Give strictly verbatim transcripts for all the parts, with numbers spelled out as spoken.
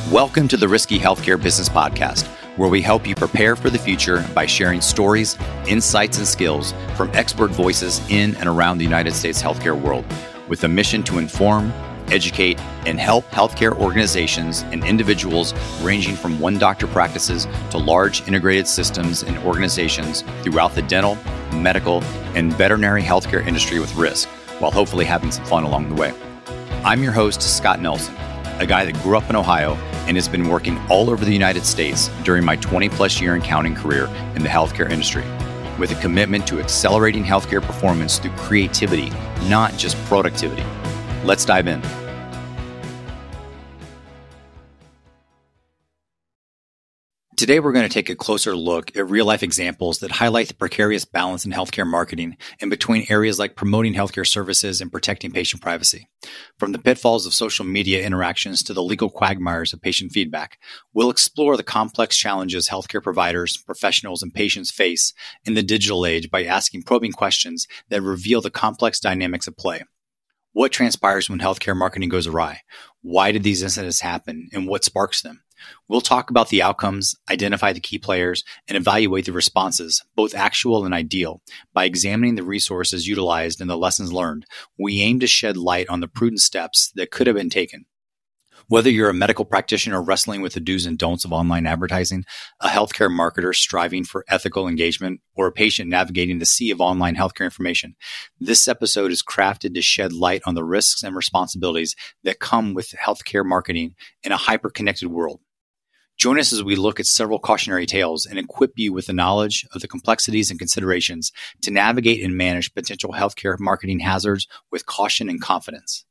Welcome to the Risky Healthcare Business Podcast, where we help you prepare for the future by sharing stories, insights, and skills from expert voices in and around the United States healthcare world, with a mission to inform, educate, and help healthcare organizations and individuals ranging from one doctor practices to large integrated systems and organizations throughout the dental, medical, and veterinary healthcare industry with risk, while hopefully having some fun along the way. I'm your host, Scott Nelson, a guy that grew up in Ohio and has been working all over the United States during my twenty plus year and counting career in the healthcare industry, with a commitment to accelerating healthcare performance through creativity, not just productivity. Let's dive in. Today, we're going to take a closer look at real-life examples that highlight the precarious balance in healthcare marketing and between areas like promoting healthcare services and protecting patient privacy. From the pitfalls of social media interactions to the legal quagmires of patient feedback, we'll explore the complex challenges healthcare providers, professionals, and patients face in the digital age by asking probing questions that reveal the complex dynamics at play. What transpires when healthcare marketing goes awry? Why did these incidents happen, and what sparks them? We'll talk about the outcomes, identify the key players, and evaluate the responses, both actual and ideal. By examining the resources utilized and the lessons learned, we aim to shed light on the prudent steps that could have been taken. Whether you're a medical practitioner wrestling with the do's and don'ts of online advertising, a healthcare marketer striving for ethical engagement, or a patient navigating the sea of online healthcare information, this episode is crafted to shed light on the risks and responsibilities that come with healthcare marketing in a hyper-connected world. Join us as we look at several cautionary tales and equip you with the knowledge of the complexities and considerations to navigate and manage potential healthcare marketing hazards with caution and confidence.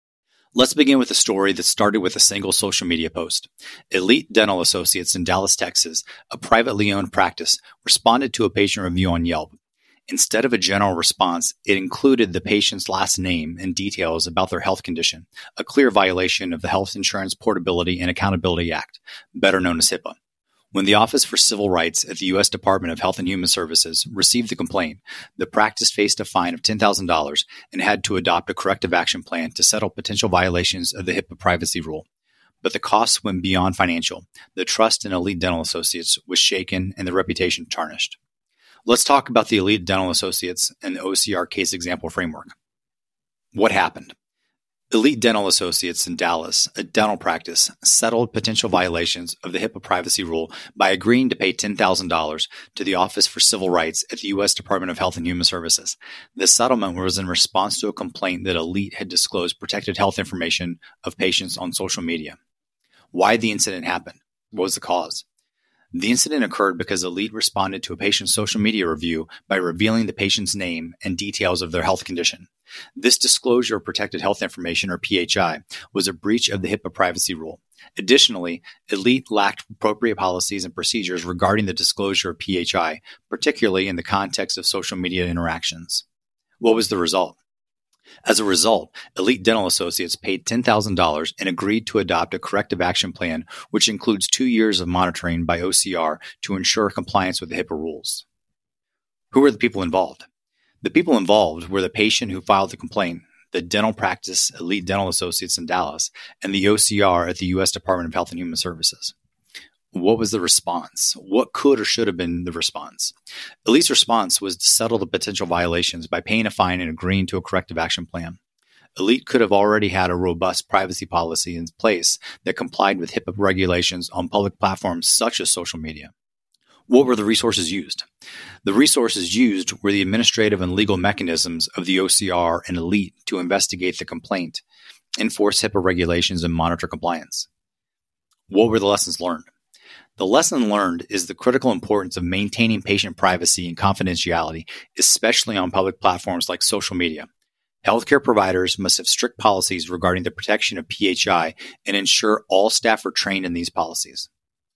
Let's begin with a story that started with a single social media post. Elite Dental Associates in Dallas, Texas, a privately owned practice, responded to a patient review on Yelp. Instead of a general response, it included the patient's last name and details about their health condition, a clear violation of the Health Insurance Portability and Accountability Act, better known as HIPAA. When the Office for Civil Rights at the U S Department of Health and Human Services received the complaint, the practice faced a fine of ten thousand dollars and had to adopt a corrective action plan to settle potential violations of the HIPAA privacy rule. But the costs went beyond financial. The trust in Elite Dental Associates was shaken and the reputation tarnished. Let's talk about the Elite Dental Associates and the O C R case example framework. What happened? Elite Dental Associates in Dallas, a dental practice, settled potential violations of the HIPAA privacy rule by agreeing to pay ten thousand dollars to the Office for Civil Rights at the U S Department of Health and Human Services. The settlement was in response to a complaint that Elite had disclosed protected health information of patients on social media. Why the incident happened? What was the cause? The incident occurred because Elite responded to a patient's social media review by revealing the patient's name and details of their health condition. This disclosure of protected health information, or P H I, was a breach of the HIPAA privacy rule. Additionally, Elite lacked appropriate policies and procedures regarding the disclosure of P H I, particularly in the context of social media interactions. What was the result? As a result, Elite Dental Associates paid ten thousand dollars and agreed to adopt a corrective action plan, which includes two years of monitoring by O C R to ensure compliance with the HIPAA rules. Who were the people involved? The people involved were the patient who filed the complaint, the dental practice Elite Dental Associates in Dallas, and the O C R at the U S Department of Health and Human Services. What was the response? What could or should have been the response? Elite's response was to settle the potential violations by paying a fine and agreeing to a corrective action plan. Elite could have already had a robust privacy policy in place that complied with HIPAA regulations on public platforms such as social media. What were the resources used? The resources used were the administrative and legal mechanisms of the O C R and Elite to investigate the complaint, enforce HIPAA regulations, and monitor compliance. What were the lessons learned? The lesson learned is the critical importance of maintaining patient privacy and confidentiality, especially on public platforms like social media. Healthcare providers must have strict policies regarding the protection of P H I and ensure all staff are trained in these policies.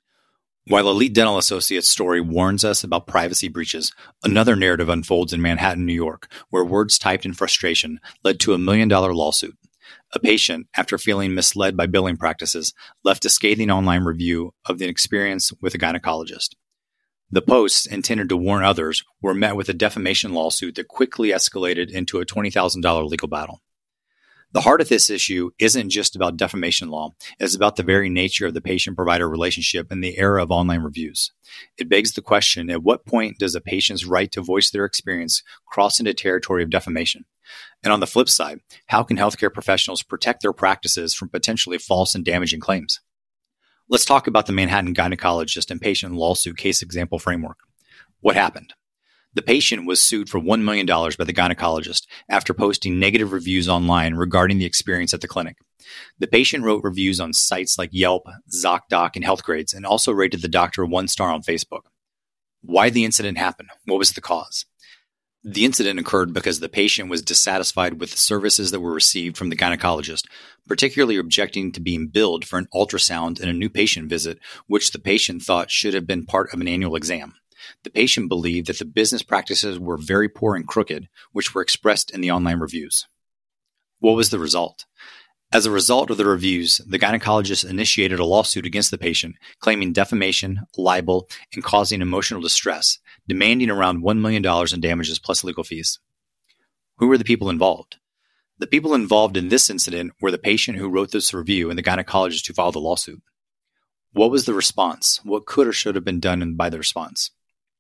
While Elite Dental Associates' story warns us about privacy breaches, another narrative unfolds in Manhattan, New York, where words typed in frustration led to a million-dollar lawsuit. A patient, after feeling misled by billing practices, left a scathing online review of the experience with a gynecologist. The posts, intended to warn others, were met with a defamation lawsuit that quickly escalated into a twenty thousand dollars legal battle. The heart of this issue isn't just about defamation law. It's about the very nature of the patient-provider relationship in the era of online reviews. It begs the question, at what point does a patient's right to voice their experience cross into territory of defamation? And on the flip side, how can healthcare professionals protect their practices from potentially false and damaging claims? Let's talk about the Manhattan gynecologist and patient lawsuit case example framework. What happened? The patient was sued for one million dollars by the gynecologist after posting negative reviews online regarding the experience at the clinic. The patient wrote reviews on sites like Yelp, ZocDoc, and HealthGrades, and also rated the doctor one star on Facebook. Why did the incident happen? What was the cause? The incident occurred because the patient was dissatisfied with the services that were received from the gynecologist, particularly objecting to being billed for an ultrasound and a new patient visit, which the patient thought should have been part of an annual exam. The patient believed that the business practices were very poor and crooked, which were expressed in the online reviews. What was the result? As a result of the reviews, the gynecologist initiated a lawsuit against the patient, claiming defamation, libel, and causing emotional distress, demanding around one million dollars in damages plus legal fees. Who were the people involved? The people involved in this incident were the patient who wrote this review and the gynecologist who filed the lawsuit. What was the response? What could or should have been done by the response?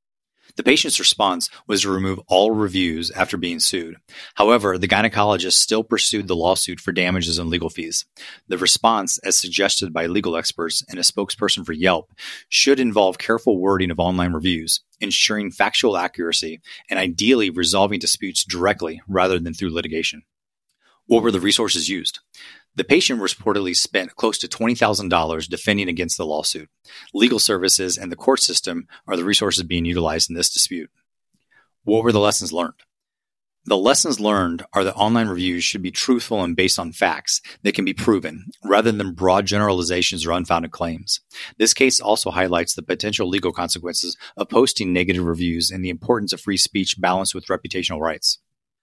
The patient's response was to remove all reviews after being sued. However, the gynecologist still pursued the lawsuit for damages and legal fees. The response, as suggested by legal experts and a spokesperson for Yelp, should involve careful wording of online reviews, ensuring factual accuracy, and ideally resolving disputes directly rather than through litigation. What were the resources used? The patient reportedly spent close to twenty thousand dollars defending against the lawsuit. Legal services and the court system are the resources being utilized in this dispute. What were the lessons learned? The lessons learned are that online reviews should be truthful and based on facts that can be proven, rather than broad generalizations or unfounded claims. This case also highlights the potential legal consequences of posting negative reviews and the importance of free speech balanced with reputational rights.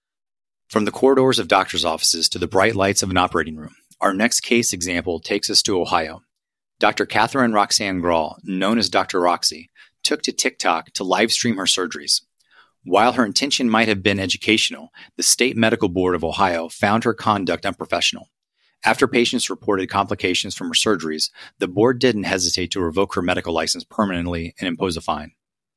From the corridors of doctors' offices to the bright lights of an operating room, our next case example takes us to Ohio. Doctor Catherine Roxanne Grahl, known as Doctor Roxy, took to TikTok to live stream her surgeries. While her intention might have been educational, the State Medical Board of Ohio found her conduct unprofessional. After patients reported complications from her surgeries, the board didn't hesitate to revoke her medical license permanently and impose a fine.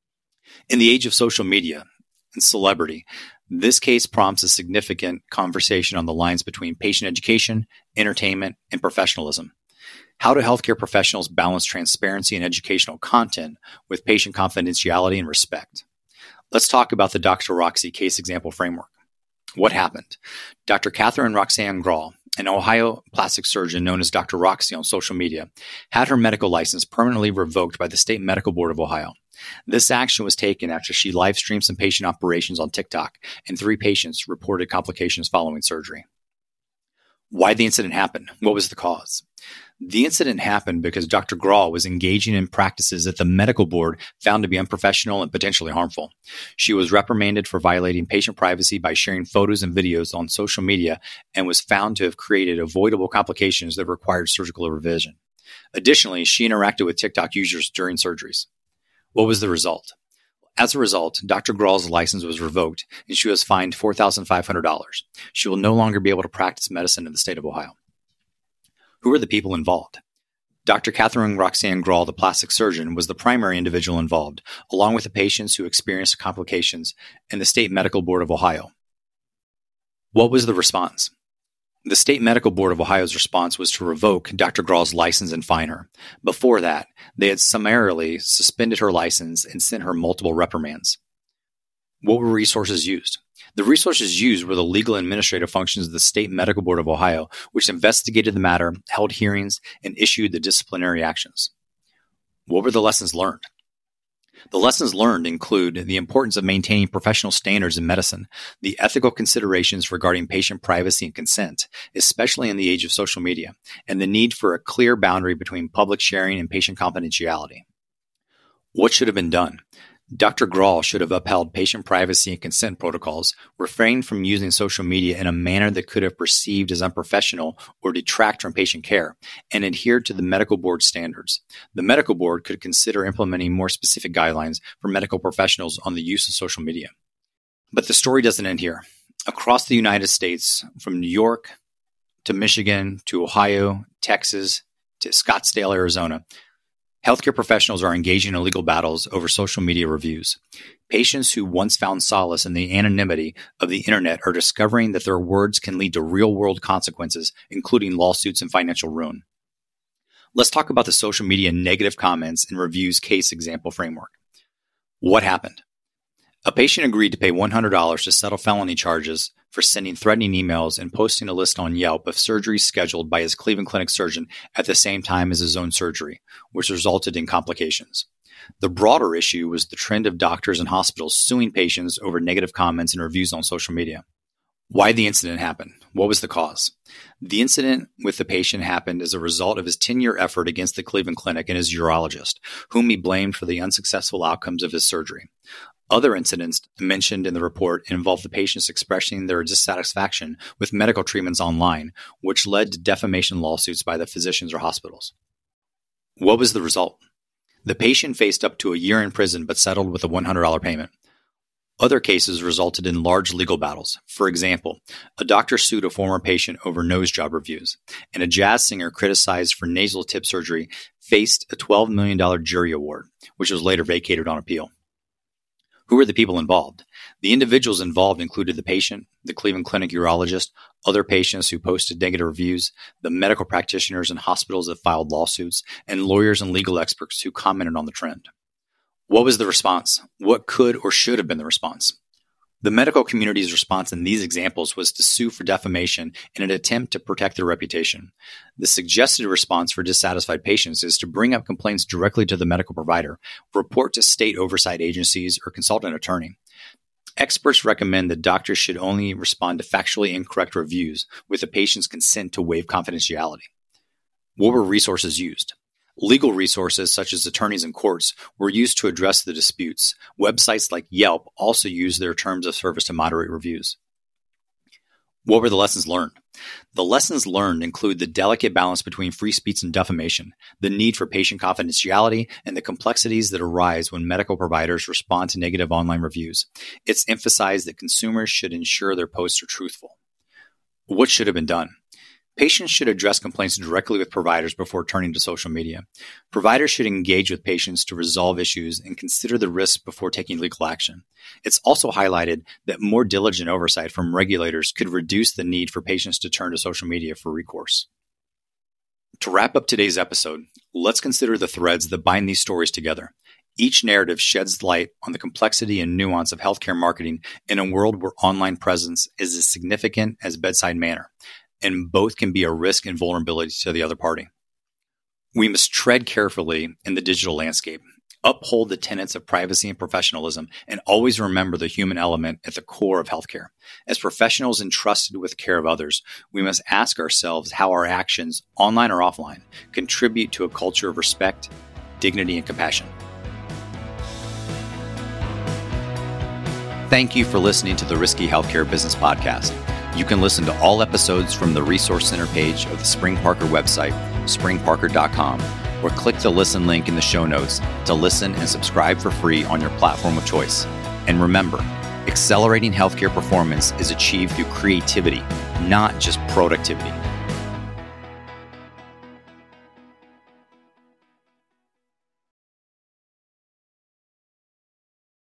In the age of social media and celebrity, this case prompts a significant conversation on the lines between patient education, entertainment, and professionalism. How do healthcare professionals balance transparency and educational content with patient confidentiality and respect? Let's talk about the Doctor Roxy case example framework. What happened? Doctor Catherine Roxanne Grahl, an Ohio plastic surgeon known as Doctor Roxy on social media, had her medical license permanently revoked by the State Medical Board of Ohio. This action was taken after she live streamed some patient operations on TikTok, and three patients reported complications following surgery. Why did the incident happen? What was the cause? The incident happened because Doctor Grahl was engaging in practices that the medical board found to be unprofessional and potentially harmful. She was reprimanded for violating patient privacy by sharing photos and videos on social media and was found to have created avoidable complications that required surgical revision. Additionally, she interacted with TikTok users during surgeries. What was the result? As a result, Doctor Grahl's license was revoked and she was fined four thousand five hundred dollars. She will no longer be able to practice medicine in the state of Ohio. Who are the people involved? Doctor Catherine Roxanne Grahl, the plastic surgeon, was the primary individual involved, along with the patients who experienced complications and the State Medical Board of Ohio. What was the response? The State Medical Board of Ohio's response was to revoke Doctor Grahl's license and fine her. Before that, they had summarily suspended her license and sent her multiple reprimands. What were resources used? The resources used were the legal and administrative functions of the State Medical Board of Ohio, which investigated the matter, held hearings, and issued the disciplinary actions. What were the lessons learned? The lessons learned include the importance of maintaining professional standards in medicine, the ethical considerations regarding patient privacy and consent, especially in the age of social media, and the need for a clear boundary between public sharing and patient confidentiality. What should have been done? Doctor Grahl should have upheld patient privacy and consent protocols, refrained from using social media in a manner that could have perceived as unprofessional or detract from patient care, and adhered to the medical board standards. The medical board could consider implementing more specific guidelines for medical professionals on the use of social media. But the story doesn't end here. Across the United States, from New York to Michigan, to Ohio, Texas, to Scottsdale, Arizona, healthcare professionals are engaging in legal battles over social media reviews. Patients who once found solace in the anonymity of the internet are discovering that their words can lead to real-world consequences, including lawsuits and financial ruin. Let's talk about the social media negative comments and reviews case example framework. What happened? A patient agreed to pay one hundred dollars to settle felony charges for sending threatening emails and posting a list on Yelp of surgeries scheduled by his Cleveland Clinic surgeon at the same time as his own surgery, which resulted in complications. The broader issue was the trend of doctors and hospitals suing patients over negative comments and reviews on social media. Why the incident happened? What was the cause? The incident with the patient happened as a result of his ten-year effort against the Cleveland Clinic and his urologist, whom he blamed for the unsuccessful outcomes of his surgery. Other incidents mentioned in the report involved the patients expressing their dissatisfaction with medical treatments online, which led to defamation lawsuits by the physicians or hospitals. What was the result? The patient faced up to a year in prison but settled with a one hundred dollars payment. Other cases resulted in large legal battles. For example, a doctor sued a former patient over nose job reviews, and a jazz singer criticized for nasal tip surgery faced a twelve million dollars jury award, which was later vacated on appeal. Who were the people involved? The individuals involved included the patient, the Cleveland Clinic urologist, other patients who posted negative reviews, the medical practitioners and hospitals that filed lawsuits, and lawyers and legal experts who commented on the trend. What was the response? What could or should have been the response? The medical community's response in these examples was to sue for defamation in an attempt to protect their reputation. The suggested response for dissatisfied patients is to bring up complaints directly to the medical provider, report to state oversight agencies, or consult an attorney. Experts recommend that doctors should only respond to factually incorrect reviews with the patient's consent to waive confidentiality. What were resources used? Legal resources such as attorneys and courts were used to address the disputes. Websites like Yelp also used their terms of service to moderate reviews. What were the lessons learned? The lessons learned include the delicate balance between free speech and defamation, the need for patient confidentiality, and the complexities that arise when medical providers respond to negative online reviews. It's emphasized that consumers should ensure their posts are truthful. What should have been done? Patients should address complaints directly with providers before turning to social media. Providers should engage with patients to resolve issues and consider the risks before taking legal action. It's also highlighted that more diligent oversight from regulators could reduce the need for patients to turn to social media for recourse. To wrap up today's episode, let's consider the threads that bind these stories together. Each narrative sheds light on the complexity and nuance of healthcare marketing in a world where online presence is as significant as bedside manner, and both can be a risk and vulnerability to the other party. We must tread carefully in the digital landscape, uphold the tenets of privacy and professionalism, and always remember the human element at the core of healthcare. As professionals entrusted with the care of others, we must ask ourselves how our actions, online or offline, contribute to a culture of respect, dignity, and compassion. Thank you for listening to the Risky Healthcare Business Podcast. You can listen to all episodes from the Resource Center page of the Spring Parker website, spring parker dot com, or click the listen link in the show notes to listen and subscribe for free on your platform of choice. And remember, accelerating healthcare performance is achieved through creativity, not just productivity.